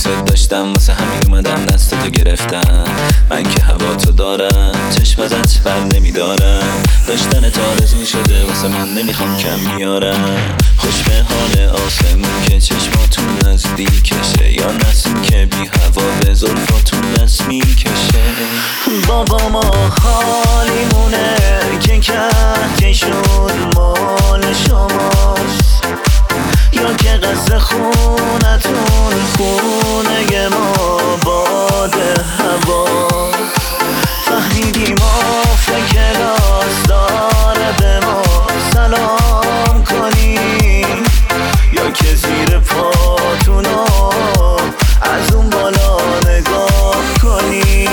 دوست داشتم، واسه همین اومدم دستتو گرفتم. من که هوا تو دارم، چشم ازت بر نمیدارم. داشتن آرزو شده واسه من، نمیخوام کم میارم. خوش به حال آسمون که چشماتون نزدیکشه، یا نسیم که بی هوا به زلفاتون دست میکشه. بابا ما حالیمونه که کهکشون مال شماست، یا که قصر خونتون خونه ما باد هوا. فهمیدیم آفت کلاس داره به ما سلام کنی، یا که زیر پاتونو از اون بالا نگاه کنی.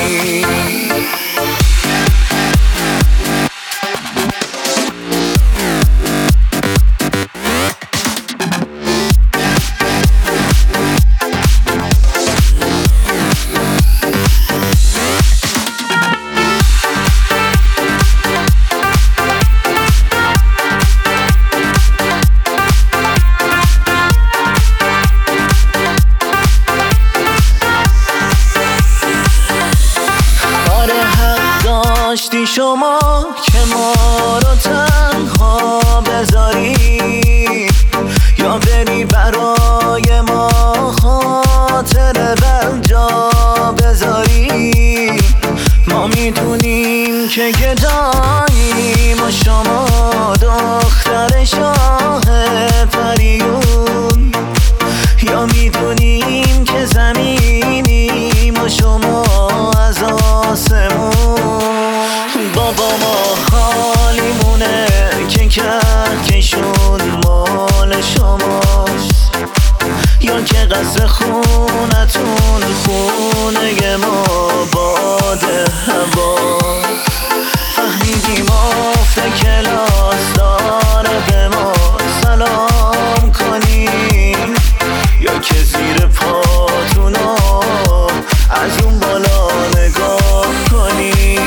داشتی شما که ما رو تنها بذاری، یا بری برای ما خاطر بر جا بذاری. ما میدونیم که گداییم و شما دختر شاه پریون، یا میدونیم که زمینیم و شما از آسمون. بابا ما حالیمونه که کهکشون مال شماست، یا که قصر خونتون خونه ما باد هوا. فهمیدیم آفت کلاس داره به ما سلام کنی، یا که زیر پاتونو از اون بالا نگاه کنی.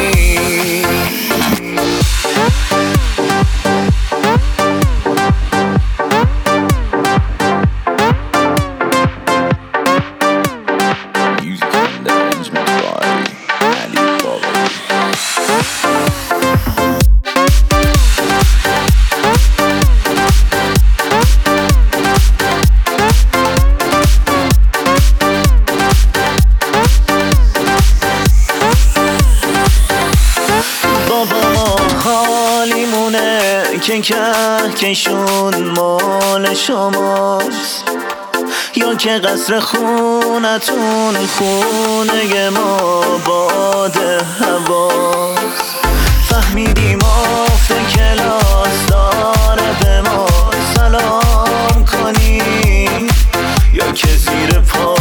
حالیمونه که کهکشون مال شماست، یا که قصر خونتون خونه ما باد هوا. فهمیدیم آفت کلاس داره به ما سلام کنی، یا که زیر پا